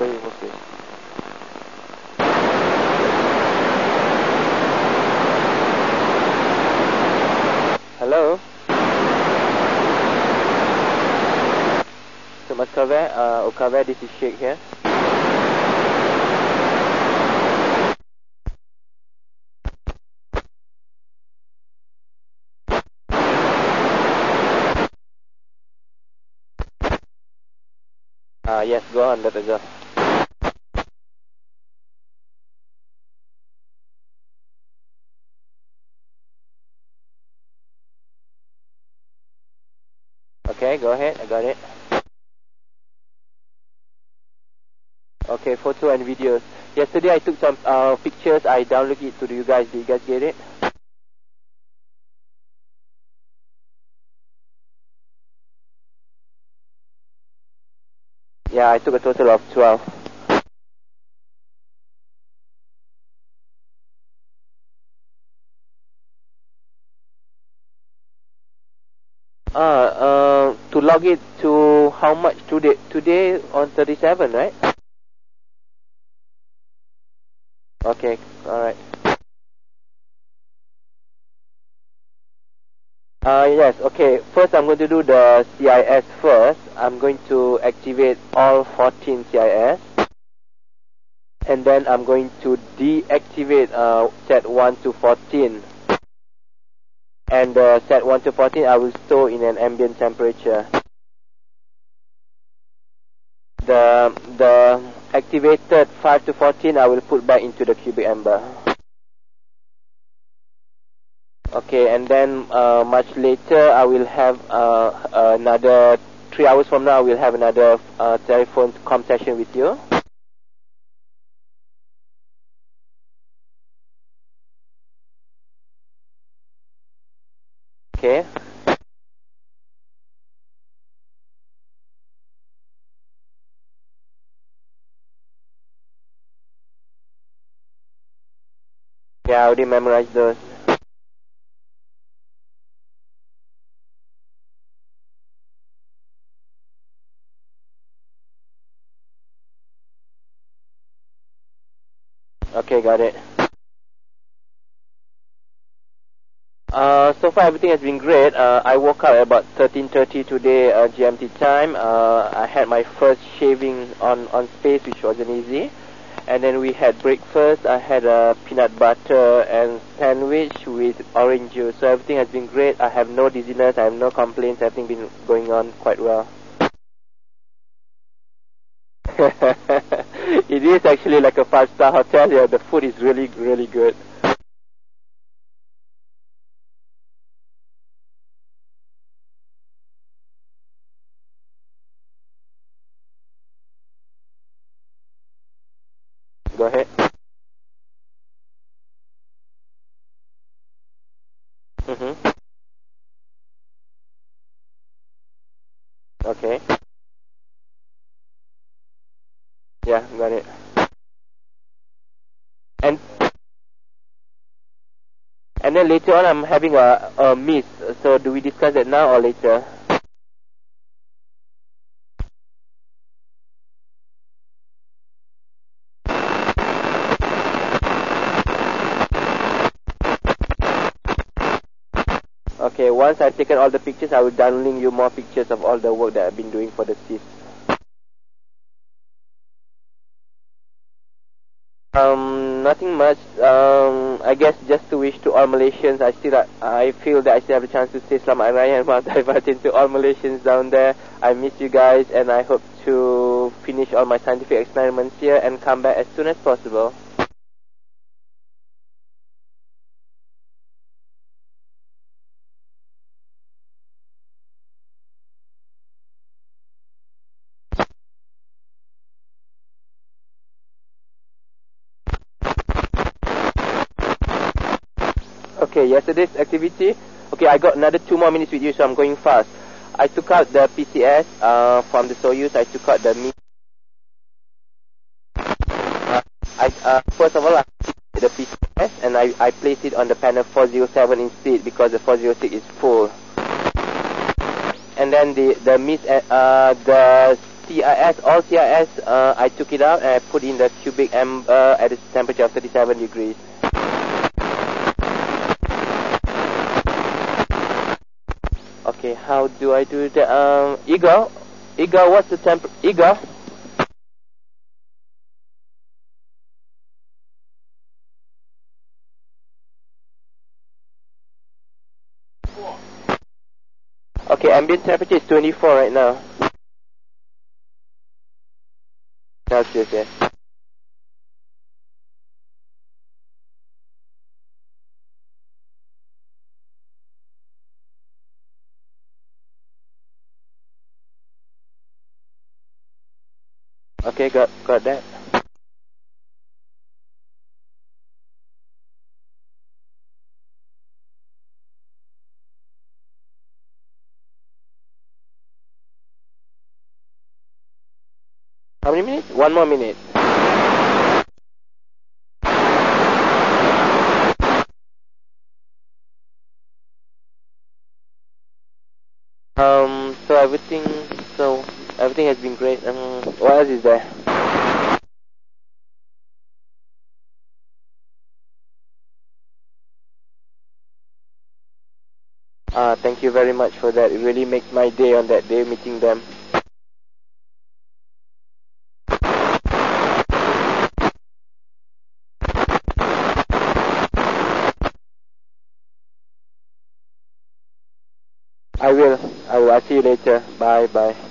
sorry, okay. Hello? So Mas Kaveh, this is Sheikh here. Yes, go on, let us go. Okay, go ahead, I got it. Okay, photo and videos. Yesterday I took some pictures, I downloaded it to you guys. Do you guys get it? Yeah, I took a total of 12. To log it to how much today? Today on 37, right? Okay, alright. Yes, okay. First I'm going to do the CIS first. I'm going to activate all 14 CIS. And then I'm going to deactivate set 1 to 14. And set 1 to 14 I will store in an ambient temperature. The activated 5 to 14 I will put back into the cubic amber. Okay, and then much later I will have another 3 hours from now I will have another telephone com session with you. Okay. Yeah, I already memorized those. Okay, got it. So far everything has been great. I woke up at about 13:30 today GMT time. I had my first shaving on space, which wasn't easy. And then we had breakfast. I had a peanut butter and sandwich with orange juice. So everything has been great. I have no dizziness. I have no complaints. Everything been going on quite well. It is actually like a 5-star hotel here. The food is really, really good. Go ahead. Mm-hmm. Okay. Yeah, got it. And then later on I'm having a miss. So do we discuss that now or later? Okay, once I've taken all the pictures, I will downlink you more pictures of all the work that I've been doing for the CIS. Nothing much. I guess just to wish to all Malaysians. I feel that I still have a chance to say Selamat Hari Raya and Maltai Batin to all Malaysians down there. I miss you guys, and I hope to finish all my scientific experiments here and come back as soon as possible. Okay, yesterday's activity. Okay, I got another 2 more minutes with you, so I'm going fast. I took out the PCS from the Soyuz. I took out the first of all, I took the PCS and I placed it on the panel 407 instead because the 406 is full. And then the CIS, all CIS, I took it out and I put in the cubic amber at a temperature of 37 degrees. Okay, how do I do that? Igor, what's the temp? Igor? Okay, ambient temperature is 24 right now. Celsius, yes. Okay, got that. How many minutes? 1 more minute. So everything has been great. What else is there? Thank you very much for that. It really makes my day on that day meeting them. I will. I'll see you later. Bye.